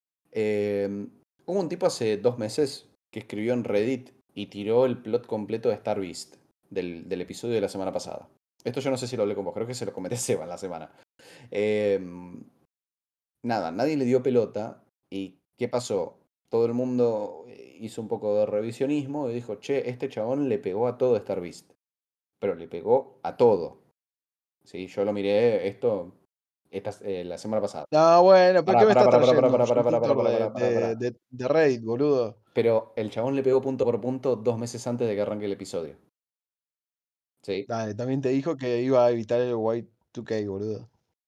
Hubo un tipo hace 2 meses que escribió en Reddit y tiró el plot completo de Star Beast, del episodio de la semana pasada. Esto yo no sé si lo hablé con vos, creo que se lo comenté a Seba en la semana. Em, Nada, nadie le dio pelota. ¿Y qué pasó? Todo el mundo hizo un poco de revisionismo y dijo, che, este chabón le pegó a todo Star Beast. Pero le pegó a todo. Sí, yo lo miré la semana pasada. No, bueno, pero ¿qué Pará, me pará, estás pará, pará, pará, trayendo? Un pará, pará, John pará, pará, Titor pará, de, pará, pará, de, pará. de, de Raid, boludo. Pero el chabón le pegó punto por punto 2 meses antes de que arranque el episodio. ¿Sí? Dale, también te dijo que iba a evitar el White 2K, boludo.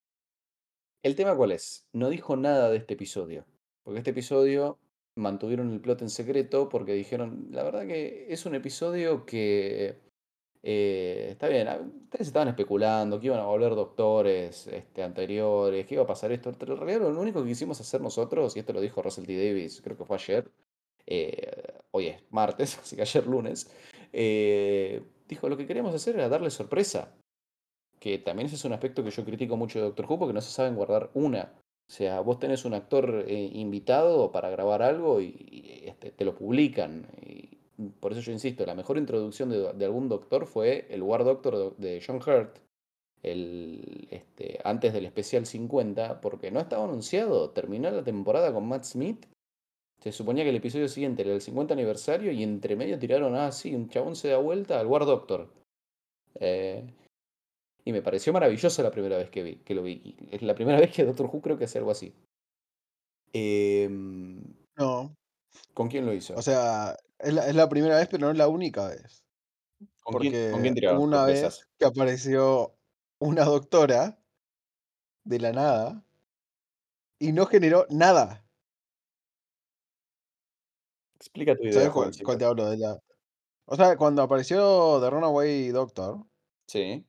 ¿El tema cuál es? No dijo nada de este episodio. Porque este episodio mantuvieron el plot en secreto porque dijeron, la verdad que es un episodio que está bien, ustedes estaban especulando que iban a volver doctores anteriores, que iba a pasar esto, pero en realidad lo único que quisimos hacer nosotros, y esto lo dijo Russell T. Davies, creo que fue ayer, hoy es martes, así que ayer lunes, dijo, lo que queríamos hacer era darle sorpresa, que también ese es un aspecto que yo critico mucho de Doctor Who, porque no se saben guardar una. O sea, vos tenés un actor invitado para grabar algo y te lo publican. Y por eso yo insisto, la mejor introducción de algún doctor fue el War Doctor de John Hurt, antes del especial 50, porque no estaba anunciado. Terminó la temporada con Matt Smith. Se suponía que el episodio siguiente era el 50 aniversario y entre medio tiraron, sí, un chabón se da vuelta al War Doctor. Eh, y me pareció maravilloso la primera vez que lo vi. Y es la primera vez que Doctor Who creo que hace algo así. Em, No, ¿Con quién lo o hizo? sea, es la primera vez, pero no es la única vez. ¿Con quién Porque tiraron hubo una sorpresas? vez que apareció una doctora de la nada y no generó nada. Explica tu idea, ¿Sabes cuál te jovencito. hablo? O sea, cuando apareció The Runaway Doctor, Sí.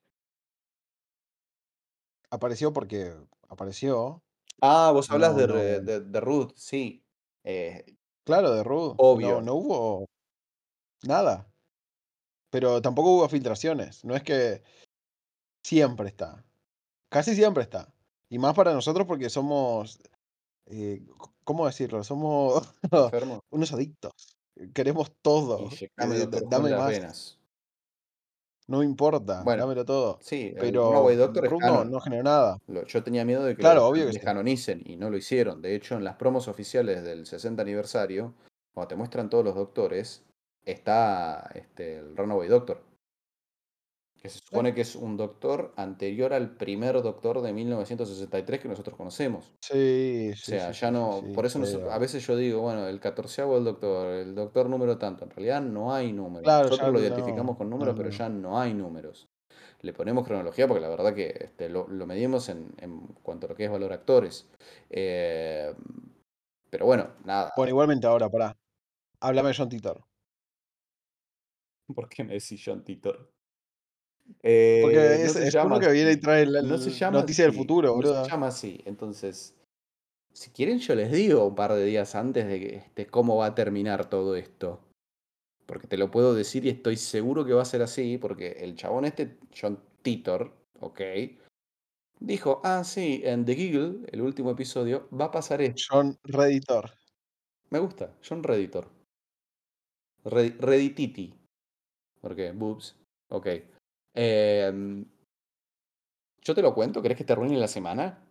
apareció porque apareció. Ah, vos hablas No, de, no. de Ruth, sí. Eh, Claro, de Rude. No, Obvio. no hubo nada. Pero tampoco hubo filtraciones. No es que siempre está. Casi siempre está. Y más para nosotros porque somos, ¿cómo decirlo? Somos ¿Enfermo? unos adictos. Queremos todo. Inyectame Doctor Who en Dame las más. venas. No me importa. Bueno, Dámelo todo. sí, el Pero Runaway Doctor es Ruth no, canon. no generó nada. Yo tenía miedo de que lo Claro, obvio que sí. descanonicen y no lo hicieron. De hecho, en las promos oficiales del 60 aniversario, cuando te muestran todos los doctores, está el Runaway Doctor, que se Eh, supone que es un doctor anterior al primer doctor de 1963 que nosotros conocemos. Sí, O sí, sea, sí, ya sí, sí, no, sí. por eso a Pero, veces yo digo, bueno, el 14º el doctor número tanto. En realidad no hay números. claro, Nosotros ya lo no. identificamos con No, números, pero no. ya no hay números. Le ponemos cronología porque la verdad que lo medimos en cuanto a lo que es valor actores. Eh, pero bueno, nada. Bueno, igualmente ahora, pará. Háblame de John Titor. ¿Por qué me decís John Titor? Porque No se es llama uno que viene y así. trae la No se llama noticia del así. futuro, No se boludo. llama así. Entonces, si quieren yo les digo un par de días antes de que, cómo va a terminar todo esto. Porque te lo puedo decir y estoy seguro que va a ser así, porque el chabón John Titor, ok, dijo, sí, en The Giggle, el último episodio, va a pasar esto. John Redditor. Me gusta, John Redditor. Reddititi, porque boobs, ok. Em, yo te lo cuento, ¿querés que te arruine la semana?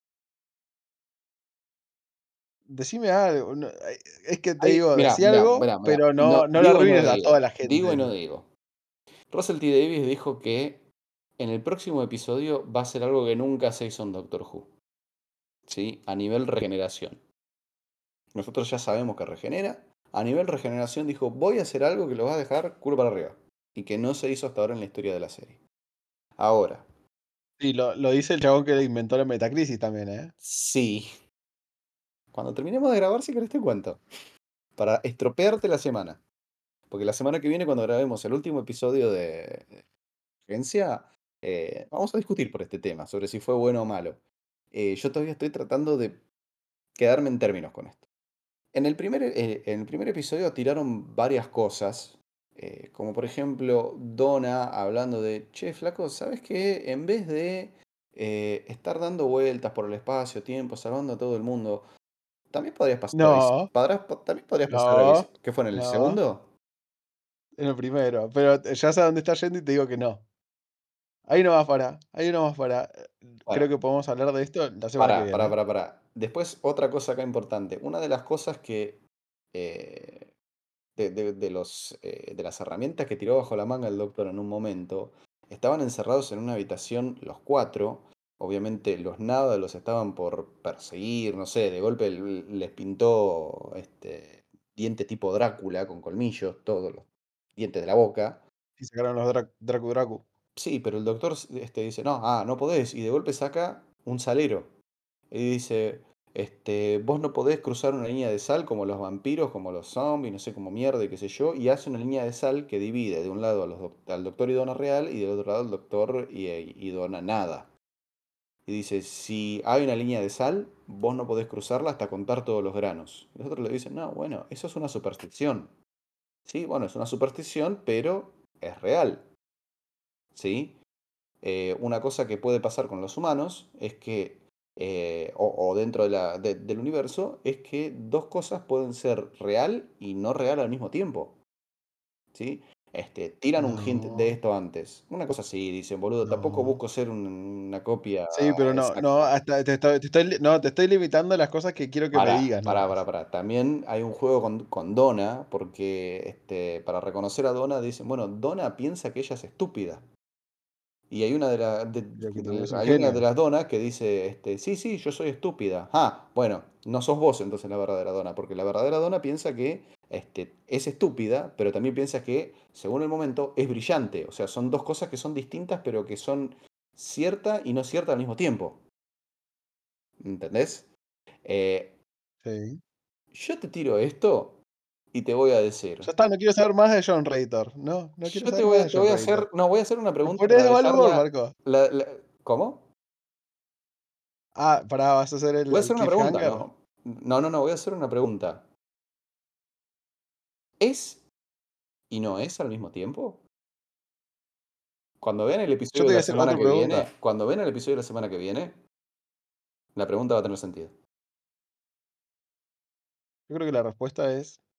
Decime algo. Es que te Ay, digo, mira, decí mira, algo, mira, mira. pero No, no le digo y no arruines a toda digo. la Digo y gente. no digo. Russell T. Davies dijo que en el próximo episodio va a ser algo que nunca se hizo en Doctor Who. ¿Sí? A nivel regeneración. Nosotros ya sabemos que regenera. A nivel regeneración dijo, voy a hacer algo que lo va a dejar culo para arriba. Y que no se hizo hasta ahora en la historia de la serie. Ahora, Sí, lo dice el chabón que inventó la Metacrisis también, ¿eh? sí, cuando terminemos de grabar, si querés te cuento, para estropearte la semana. Porque la semana que viene, cuando grabemos el último episodio de Agencia, vamos a discutir por este tema, sobre si fue bueno o malo. Yo todavía estoy tratando de quedarme en términos con esto. En el primer episodio tiraron varias cosas, como por ejemplo Donna hablando de, che, flaco, ¿sabes qué? En vez de estar dando vueltas por el espacio, tiempo, salvando a todo el mundo, también podrías pasar No, también podrías pasar no, ¿Qué fue en el no, segundo? en el primero. Pero ya sé a dónde está yendo y te digo que no. Ahí no vas para, ahí no vas para. Bueno, Creo que podemos hablar de esto la semana que pará, pará, viene. pará, pará. Después, otra cosa acá importante. Una de las cosas que eh, de las herramientas que tiró bajo la manga el doctor en un momento, estaban encerrados en una habitación los cuatro. Obviamente los nada los estaban por perseguir, no sé, de golpe les pintó diente tipo Drácula con colmillos, todos los dientes de la boca. Y sacaron los Dracu Dracu. Sí, pero el doctor dice, no, no podés. Y de golpe saca un salero. Y dice, vos no podés cruzar una línea de sal como los vampiros, como los zombies, no sé, como mierda y qué sé yo, y hace una línea de sal que divide de un lado al doctor y Donna real y del otro lado al doctor y Donna nada. Y dice, si hay una línea de sal, vos no podés cruzarla hasta contar todos los granos. Y los otros le dicen, no, bueno, eso es una superstición. Sí, bueno, es una superstición, pero es real. ¿Sí? Una cosa que puede pasar con los humanos es que, o dentro del universo, es que dos cosas pueden ser real y no real al mismo tiempo. ¿Sí? Tiran un hint de No, esto antes. Una cosa así, dicen, boludo, tampoco no. busco ser una copia Sí, pero no, no, exacta. hasta no, te estoy limitando las cosas que quiero que me Pará, digas pará, pará, nomás. pará. También hay un juego con Donna, porque para reconocer a Donna dicen, bueno, Donna piensa que ella es estúpida. Y hay una Pero que también es un hay una de genio. las donas que dice, sí, sí, yo soy estúpida. Ah, bueno, no sos vos entonces la verdadera dona, porque la verdadera dona piensa que es estúpida, pero también piensa que, según el momento, es brillante. O sea, son dos cosas que son distintas, pero que son cierta y no cierta al mismo tiempo. ¿Entendés? Eh, Sí. yo te tiro esto y te voy a decir. Ya está, no quiero saber más de John Rator. No, no quiero Yo te saber voy más a, de te John voy a Rator. hacer, no, voy a hacer una ¿Me pregunta pones para de mal humor, dejarla. Marco? ¿Cómo? Ah, pará, vas a hacer Voy a el hacer una pregunta, cliffhanger. ¿no? No, no, no, voy a hacer una pregunta. ¿Es y no es al mismo tiempo? Cuando vean el Yo episodio te de voy a la hacer semana otra que pregunta. viene, cuando vean el episodio de la semana que viene, la pregunta va a tener sentido. Yo creo que la respuesta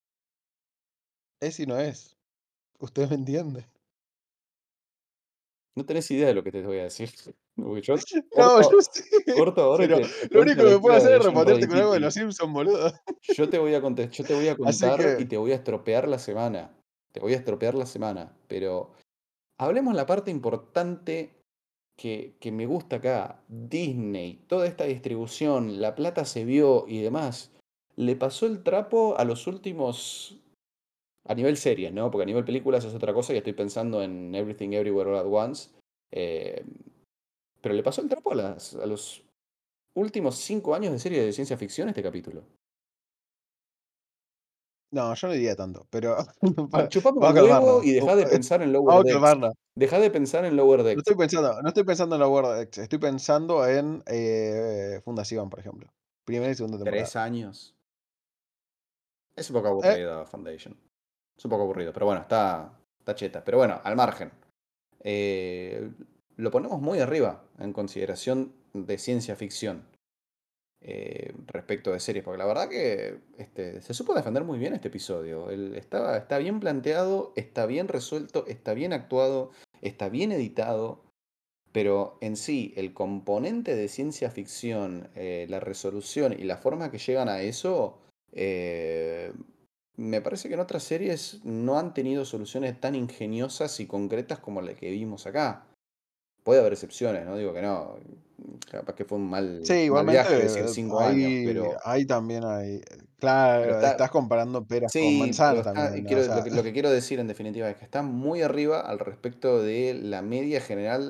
es y no es. Usted me entiende. No tenés idea de lo que te voy a decir. Porque yo No, yo corto, sé, corto ahora y pero te lo cuento único la que puedo historia hacer de es John responderte Ray con algo de los Tipping. Simpsons, boludo. Yo te voy a Así contar y que, te voy a estropear la semana. Te voy a estropear la semana. Pero hablemos la parte importante que me gusta acá, Disney, toda esta distribución, la plata se vio y demás, le pasó el trapo a los últimos, a nivel series, ¿no? Porque a nivel películas es otra cosa y estoy pensando en Everything Everywhere All at Once, eh, pero le pasó el trapo a los últimos 5 años de serie de ciencia ficción este capítulo. no, yo no diría tanto, pero Chupame vamos a un huevo calmarnos. y dejá de pensar en Lower Vamos a Decks. calmarnos. Dejá de pensar en Lower Decks. No estoy pensando en la World estoy pensando en Fundación, por ejemplo. Primera y segunda temporada. 3 años. Es un poco Eh, aburrido Foundation. Es un poco aburrido, pero bueno, está cheta. Pero bueno, al margen. eh, lo ponemos muy arriba en consideración de ciencia ficción respecto de series, porque la verdad que se supo defender muy bien este episodio. Está bien planteado, está bien resuelto, está bien actuado, está bien editado, pero en sí, el componente de ciencia ficción, la resolución y la forma que llegan a eso, eh, me parece que en otras series no han tenido soluciones tan ingeniosas y concretas como la que vimos acá. Puede haber excepciones, no digo que no. Capaz que fue un sí, mal igualmente, viaje decir 5 años, ahí también hay. pero Claro, está. estás comparando peras con Sí, pero manzanas está. también, ¿no? Lo que quiero decir en definitiva es que está muy arriba al respecto de la media general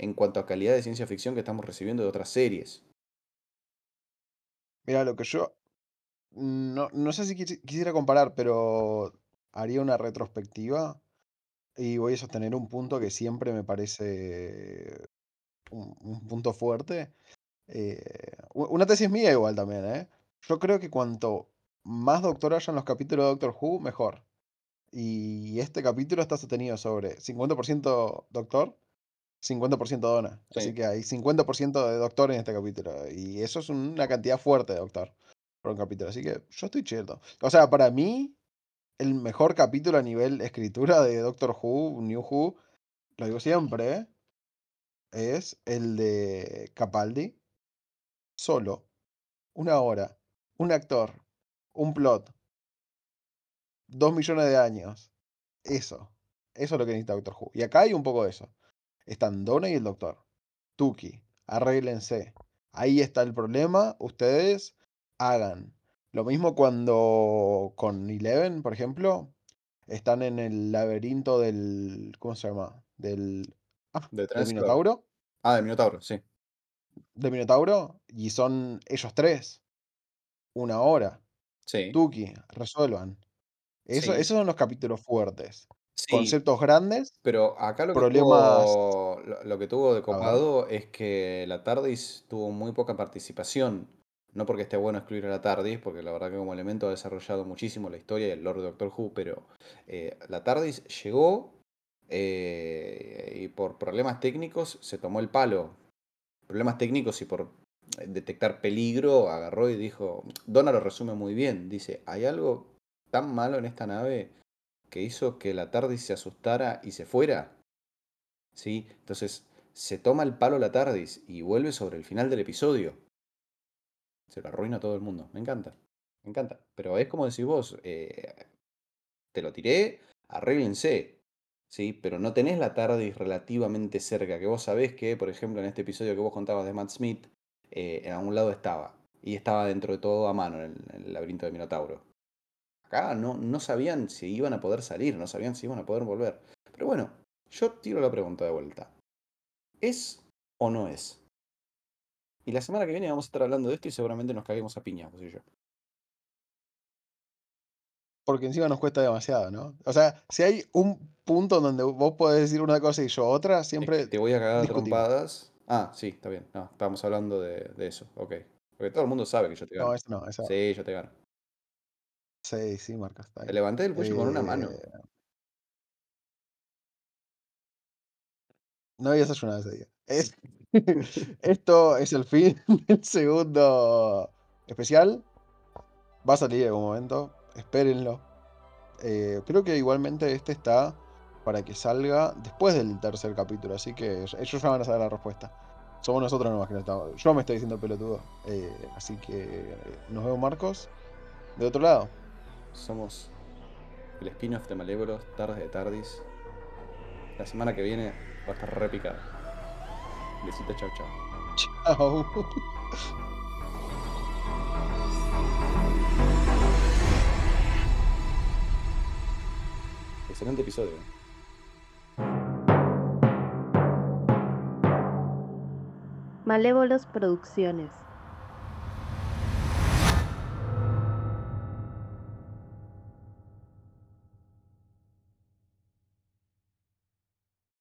en cuanto a calidad de ciencia ficción que estamos recibiendo de otras series. Mira, lo que yo no sé si quisiera comparar, pero haría una retrospectiva y voy a sostener un punto que siempre me parece un punto fuerte. Una tesis mía igual también, ¿eh? Yo creo que cuanto más doctor haya en los capítulos de Doctor Who, mejor. Y este capítulo está sostenido sobre 50% doctor, 50% dona. Así Sí. que hay 50% de doctor en este capítulo. Y eso es una cantidad fuerte de doctor por un capítulo. Así que yo estoy cheto. O sea, para mí, el mejor capítulo a nivel escritura de Doctor Who, New Who, lo digo siempre, es el de Capaldi. Solo, una hora, un actor, un plot, 2 millones de años. Eso. Eso es lo que necesita Doctor Who. Y acá hay un poco de eso. Están Donna y el doctor. Tuki, arréglense. Ahí está el problema. Ustedes hagan. Lo mismo cuando con Eleven, por ejemplo, están en el laberinto del. ¿Cómo se llama? De Del Transfer. Minotauro. Ah, de Minotauro, sí. Del Minotauro. Y son ellos tres. Una hora. Sí, Tuki, resuelvan. sí, Esos son los capítulos fuertes. sí. Conceptos grandes, Pero acá problemas. lo que tuvo de A ver. copado es que la TARDIS tuvo muy poca participación. No porque esté bueno excluir a la TARDIS, porque la verdad que como elemento ha desarrollado muchísimo la historia y el lore de Doctor Who, pero la TARDIS llegó y por problemas técnicos se tomó el palo. Problemas técnicos y por detectar peligro agarró y dijo, Donna lo resume muy bien, dice, hay algo tan malo en esta nave que hizo que la TARDIS se asustara y se fuera. ¿Sí? Entonces se toma el palo la TARDIS y vuelve sobre el final del episodio. Se lo arruina a todo el mundo. Me encanta. Me encanta. Pero es como decís vos, te lo tiré, arréglense. ¿Sí? Pero no tenés la TARDIS relativamente cerca, que vos sabés que, por ejemplo, en este episodio que vos contabas de Matt Smith, en algún lado estaba. Y estaba dentro de todo a mano en el laberinto de Minotauro. Acá no sabían si iban a poder salir, no sabían si iban a poder volver. Pero bueno, yo tiro la pregunta de vuelta. ¿Es o no es? Y la semana que viene vamos a estar hablando de esto y seguramente nos caguemos a piñas, vos y yo. Porque encima nos cuesta demasiado, ¿no? O sea, si hay un punto donde vos podés decir una cosa y yo otra, Es que siempre te voy a cagar a discutimos. trompadas. Ah, sí, está bien. No, estábamos hablando de eso, ok. Porque todo el mundo sabe que yo te No, gano. eso no, eso. Sí, yo te gano. Sí, sí, Marcos, está Te bien. levanté el cuello con una mano. No había desayunado ese día. Esto es el fin del segundo especial. Va a salir en algún momento. Espérenlo. Creo que igualmente este está para que salga después del tercer capítulo. Así que ellos ya van a saber la respuesta. Somos nosotros nomás que no estamos. Yo me estoy diciendo pelotudo. Así que nos vemos, Marcos. De otro lado. Somos el spin-off de Malévolos, Tardes de Tardis. La semana que viene va a estar re picada. Besito, chau, chau. Chao. Excelente episodio. Malévolos Producciones.